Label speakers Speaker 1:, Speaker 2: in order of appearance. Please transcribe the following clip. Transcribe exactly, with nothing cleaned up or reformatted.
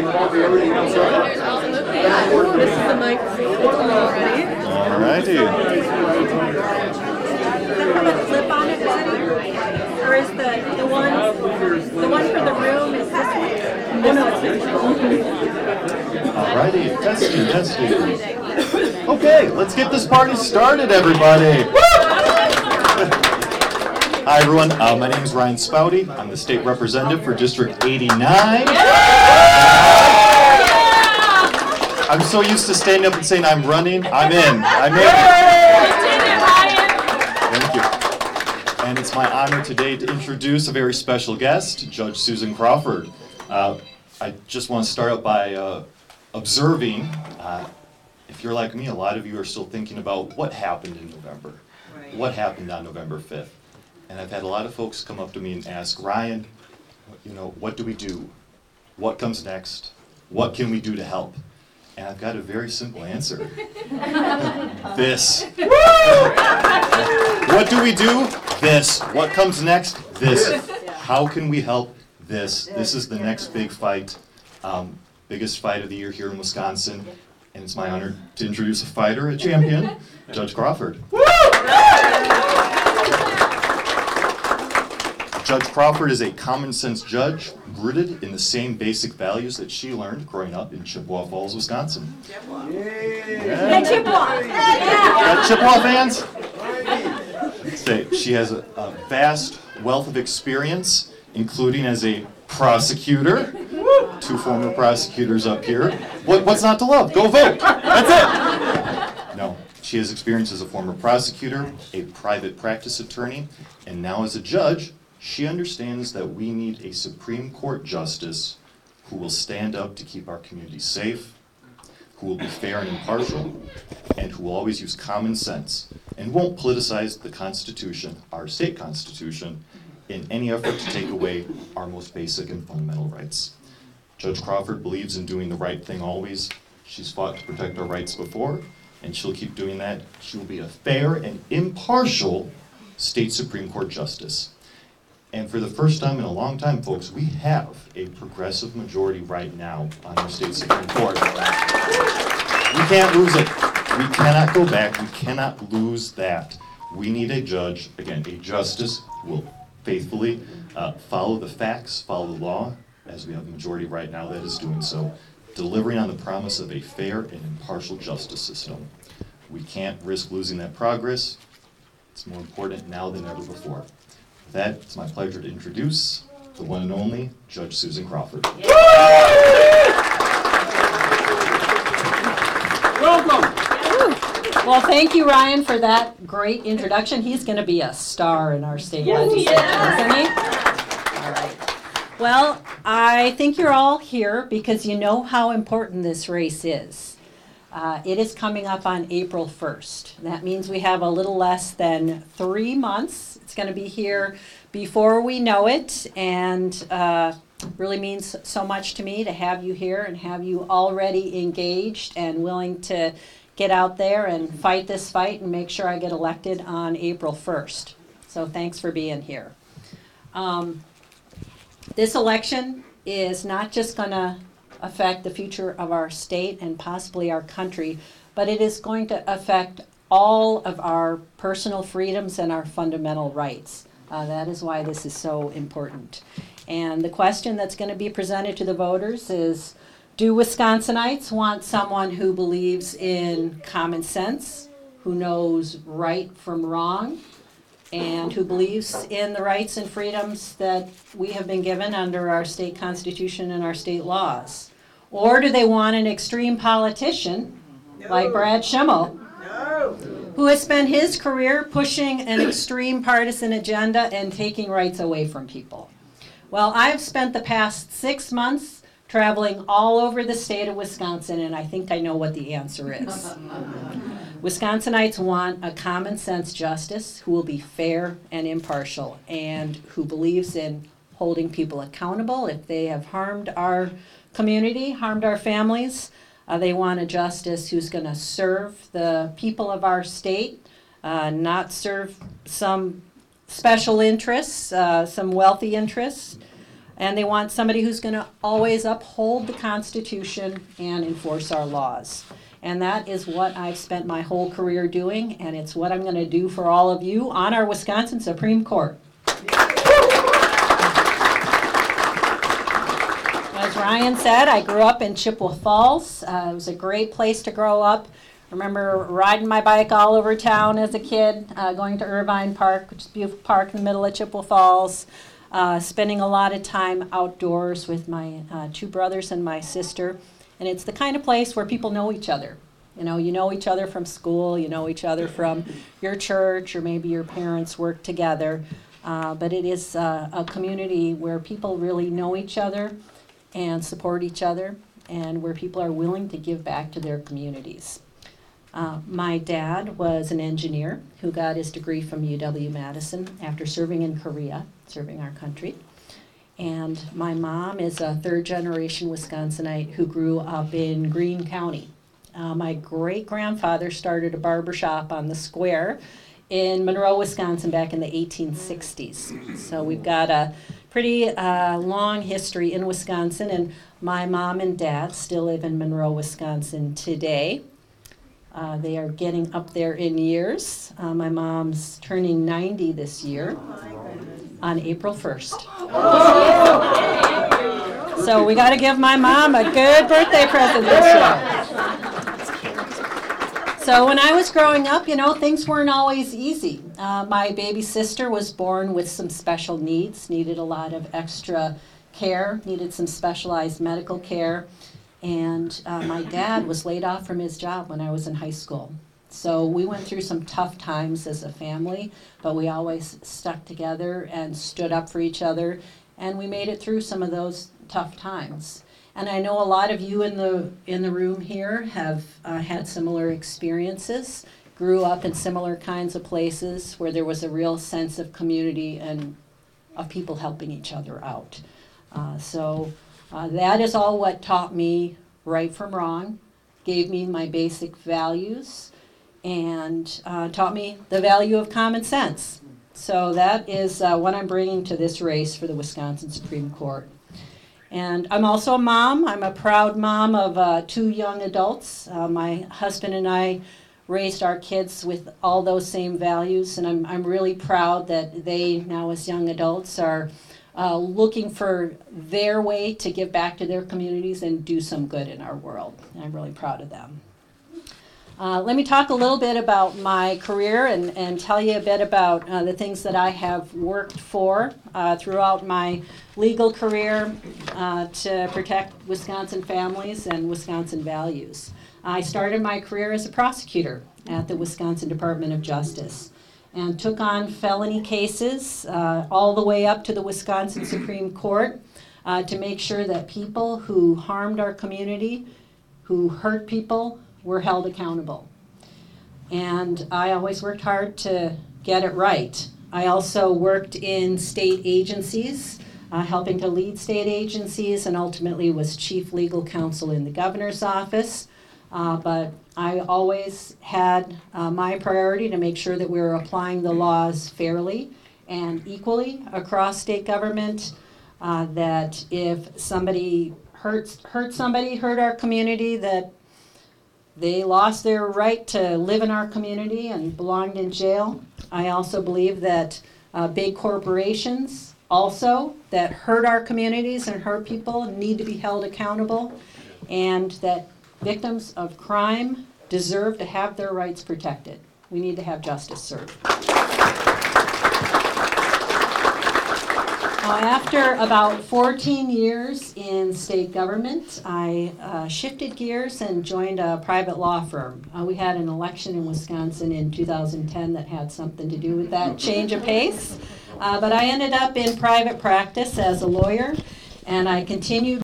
Speaker 1: This is the mic already.
Speaker 2: All righty.
Speaker 1: Does that have a clip on it, Betty? Or is the, the one the one for the room is this one? Oh, no, it's this one.
Speaker 2: All righty. Testing, testing. Okay, let's get this party started, everybody. Hi, everyone. Uh, my name is Ryan Spouty. I'm the state representative for District eighty-nine. I'm so used to standing up and saying I'm running. I'm in. I'm in. Thank you. And it's my honor today to introduce a very special guest, Judge Susan Crawford. Uh, I just want to start out by uh, observing, uh, if you're like me, a lot of you are still thinking about what happened in November. Right. What happened on November fifth. And I've had a lot of folks come up to me and ask, Ryan, you know, what do we do? What comes next? What can we do to help? And I've got a very simple answer. This. What do we do? This. What comes next? This. How can we help? This. This is the next big fight, um, biggest fight of the year here in Wisconsin. And it's my honor to introduce a fighter, a champion, Judge Crawford. Judge Crawford is a common sense judge rooted in the same basic values that she learned growing up in Chippewa Falls, Wisconsin.
Speaker 1: Chippewa.
Speaker 2: Yeah.
Speaker 1: Hey, Chippewa!
Speaker 2: Got Chippewa fans? Say, she has a, a vast wealth of experience, including as a prosecutor. Two former prosecutors up here. What, what's not to love? Go vote. That's it. No, she has experience as a former prosecutor, a private practice attorney, and now as a judge. She understands that we need a Supreme Court justice who will stand up to keep our community safe, who will be fair and impartial, and who will always use common sense and won't politicize the Constitution, our state Constitution, in any effort to take away our most basic and fundamental rights. Judge Crawford believes in doing the right thing always. She's fought to protect our rights before, and she'll keep doing that. She will be a fair and impartial state Supreme Court justice. And for the first time in a long time, folks, we have a progressive majority right now on our state Supreme Court. We can't lose it. We cannot go back. We cannot lose that. We need a judge, again, a justice who will faithfully uh, follow the facts, follow the law, as we have a majority right now that is doing so, delivering on the promise of a fair and impartial justice system. We can't risk losing that progress. It's more important now than ever before. With that, it's my pleasure to introduce the one and only Judge Susan Crawford.
Speaker 3: Welcome. Well, thank you, Ryan, for that great introduction. He's going to be a star in our state legislature, isn't he? All right. Well, I think you're all here because you know how important this race is. Uh, it is coming up on April first. That means we have a little less than three months. It's going to be here before we know it, and uh, really means so much to me to have you here and have you already engaged and willing to get out there and fight this fight and make sure I get elected on April first. So thanks for being here. Um, this election is not just going to affect the future of our state and possibly our country, but it is going to affect all of our personal freedoms and our fundamental rights. Uh, that is why this is so important. And the question that's going to be presented to the voters is, do Wisconsinites want someone who believes in common sense, who knows right from wrong, and who believes in the rights and freedoms that we have been given under our state constitution and our state laws? Or do they want an extreme politician no. like Brad Schimmel, no. who has spent his career pushing an extreme partisan agenda and taking rights away from people? Well, I've spent the past six months traveling all over the state of Wisconsin, and I think I know what the answer is. Wisconsinites want a common sense justice who will be fair and impartial and who believes in holding people accountable if they have harmed our community, harmed our families. Uh, they want a justice who's going to serve the people of our state, uh, not serve some special interests, uh, some wealthy interests. And they want somebody who's going to always uphold the Constitution and enforce our laws. And that is what I've spent my whole career doing, and it's what I'm going to do for all of you on our Wisconsin Supreme Court. As Ryan said, I grew up in Chippewa Falls. Uh, it was a great place to grow up. I remember riding my bike all over town as a kid, uh, going to Irvine Park, which is a beautiful park in the middle of Chippewa Falls, uh, spending a lot of time outdoors with my uh, two brothers and my sister. And it's the kind of place where people know each other. You know, you know each other from school, you know each other from your church, or maybe your parents work together. Uh, but it is uh, a community where people really know each other and support each other, and where people are willing to give back to their communities. Uh, my dad was an engineer who got his degree from U W Madison after serving in Korea, serving our country. And my mom is a third-generation Wisconsinite who grew up in Greene County. Uh, my great-grandfather started a barber shop on the square in Monroe, Wisconsin back in the eighteen sixties. So we've got a pretty uh, long history in Wisconsin, and my mom and dad still live in Monroe, Wisconsin today. Uh, they are getting up there in years. Uh, my mom's turning ninety this year on April first. So we got to give my mom a good birthday present this year. So when I was growing up, you know, things weren't always easy. Uh, my baby sister was born with some special needs, needed a lot of extra care, needed some specialized medical care. And uh, my dad was laid off from his job when I was in high school. So we went through some tough times as a family, but we always stuck together and stood up for each other, and we made it through some of those tough times. And I know a lot of you in the in the room here have uh, had similar experiences, grew up in similar kinds of places where there was a real sense of community and of people helping each other out. Uh, so uh, that is all what taught me right from wrong, gave me my basic values, and uh, taught me the value of common sense. So that is uh, what I'm bringing to this race for the Wisconsin Supreme Court. And I'm also a mom. I'm a proud mom of uh, two young adults. Uh, my husband and I raised our kids with all those same values, and I'm, I'm really proud that they, now as young adults, are uh, looking for their way to give back to their communities and do some good in our world. And I'm really proud of them. Uh, let me talk a little bit about my career and, and tell you a bit about uh, the things that I have worked for uh, throughout my legal career uh, to protect Wisconsin families and Wisconsin values. I started my career as a prosecutor at the Wisconsin Department of Justice and took on felony cases uh, all the way up to the Wisconsin Supreme Court uh, to make sure that people who harmed our community, who hurt people, were held accountable. And I always worked hard to get it right. I also worked in state agencies, uh, helping to lead state agencies, and ultimately was chief legal counsel in the governor's office. Uh, but I always had uh, my priority to make sure that we were applying the laws fairly and equally across state government, uh, that if somebody hurts, hurt somebody, hurt our community, that they lost their right to live in our community and belonged in jail. I also believe that uh, big corporations also that hurt our communities and hurt people need to be held accountable, and that victims of crime deserve to have their rights protected. We need to have justice served. Uh, after about fourteen years in state government, I uh, shifted gears and joined a private law firm. Uh, we had an election in Wisconsin in two thousand ten that had something to do with that change of pace. Uh, but I ended up in private practice as a lawyer, and I continued